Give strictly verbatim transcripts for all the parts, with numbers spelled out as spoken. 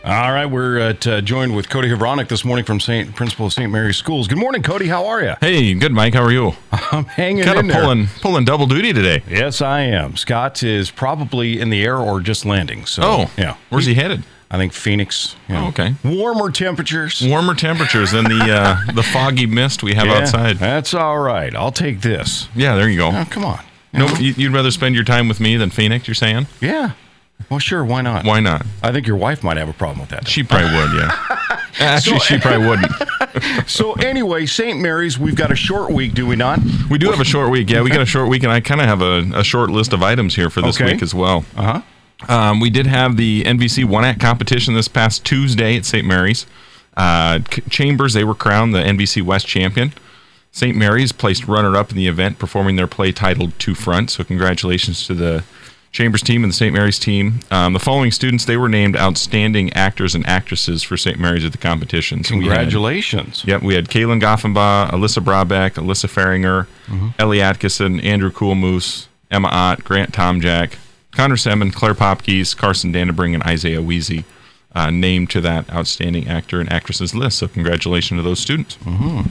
All right, we're at, uh, joined with Cody Havronik this morning from Saint Principal of Saint Mary's Schools. Good morning, Cody. How are you? Hey, good, Mike. How are you? I'm hanging kind in of pulling there. pulling double duty today. Yes, I am. Scott is probably in the air or just landing. So, oh, yeah. Where's he headed? I think Phoenix. You know, oh, okay. Warmer temperatures. Warmer temperatures than the uh, the foggy mist we have yeah, outside. That's all right. I'll take this. Yeah, there you go. Oh, come on. You No, know? you'd rather spend your time with me than Phoenix, you're saying? Yeah. Well, sure. Why not? Why not? I think your wife might have a problem with that. She probably would, yeah. Actually, So- she probably wouldn't. So anyway, Saint Mary's, we've got a short week, do we not? We do have a short week. Yeah, we got a short week, and I kind of have a, a short list of items here for this Okay. week as well. Uh-huh. Um, we did have the N V C One Act competition this past Tuesday at Saint Mary's. Uh, C- Chambers, they were crowned the N V C West champion. Saint Mary's placed runner-up in the event, performing their play titled Two Front. So congratulations to the Chambers team and the Saint Mary's team. Um, the following students, they were named outstanding actors and actresses for Saint Mary's at the competition. So Congratulations. We had, yep, we had Kaylin Goffenbaugh, Alyssa Brabeck, Alyssa Faringer, Mm-hmm. Ellie Atkinson, Andrew Coolmoose, Emma Ott, Grant Tomjack, Connor Semin, Claire Popkes, Carson Dandebring, and Isaiah Weezy uh, named to that outstanding actor and actresses list. So congratulations to those students. Mm-hmm.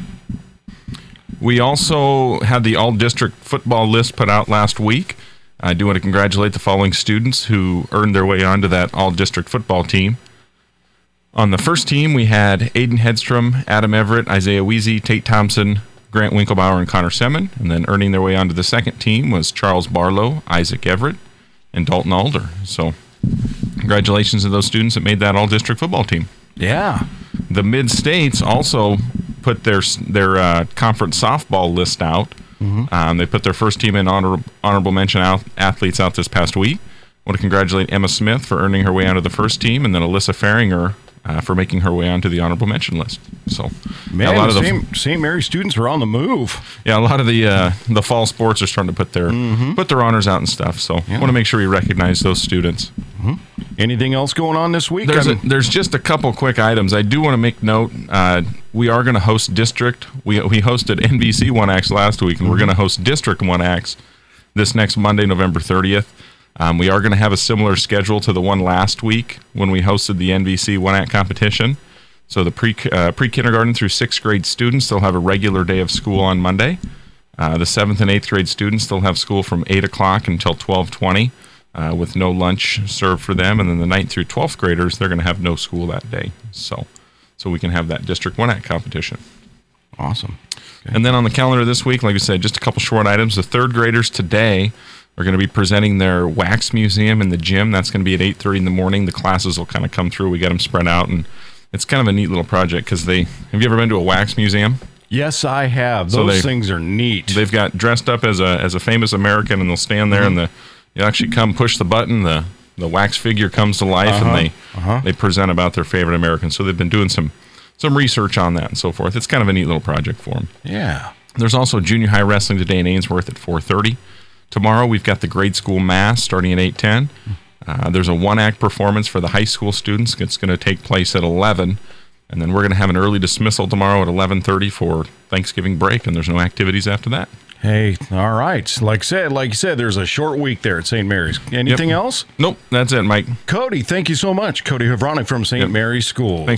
We also had the all-district football list put out last week. I do want to congratulate the following students who earned their way onto that all-district football team. On the first team, we had Aiden Hedstrom, Adam Everett, Isaiah Weezy, Tate Thompson, Grant Winklebauer, and Connor Semin. And then earning their way onto the second team was Charles Barlow, Isaac Everett, and Dalton Alder. So congratulations to those students that made that all-district football team. Yeah. The Mid-States also put their their uh, conference softball list out. Mm-hmm. Um, they put their first team in honor, honorable mention out, athletes out this past week. I want to congratulate Emma Smith for earning her way onto the first team, and then Alyssa Faringer uh, for making her way onto the honorable mention list. So, Man, a lot of the Saint Saint Mary's students are on the move. yeah, a lot of the uh, the fall sports are starting to put their Mm-hmm. put their honors out and stuff. So, I want to make sure we recognize those students. Anything else going on this week? There's, a, I'm- there's just a couple quick items. I do want to make note. Uh, we are going to host district. We we hosted N V C One Acts last week, and we're going to host District One Acts this next Monday, November thirtieth. Um, we are going to have a similar schedule to the one last week when we hosted the N V C One Act competition. So the pre uh, pre kindergarten through sixth grade students, they'll have a regular day of school on Monday. Uh, the seventh and eighth grade students, they'll have school from eight o'clock until twelve twenty. Uh, with no lunch served for them, and then the ninth through twelfth graders, they're going to have no school that day. So, so we can have that District One Act competition. Awesome. Okay. And then on the calendar this week, like I said, just a couple short items. The third graders today are going to be presenting their wax museum in the gym. That's going to be at eight thirty in the morning. The classes will kind of come through. We get them spread out, and it's kind of a neat little project because they. Have you ever been to a wax museum? Yes, I have. So Those they- things are neat. They've got dressed up as a as a famous American, and they'll stand there, Mm-hmm. and the you actually come push the button, the the wax figure comes to life, Uh-huh, and they uh-huh. they present about their favorite Americans. So they've been doing some some research on that and so forth. It's kind of a neat little project for them. Yeah. There's also junior high wrestling today in Ainsworth at four thirty. Tomorrow we've got the grade school mass starting at eight ten. Uh, there's a one act performance for the high school students. It's going to take place at eleven. And then we're going to have an early dismissal tomorrow at eleven thirty for Thanksgiving break, and there's no activities after that. Hey, all right. Like said, like you said, there's a short week there at Saint Mary's. Anything Yep. else? Nope, that's it, Mike. Cody, thank you so much. Cody Havronik from Saint Yep. Mary's Schools. Thanks.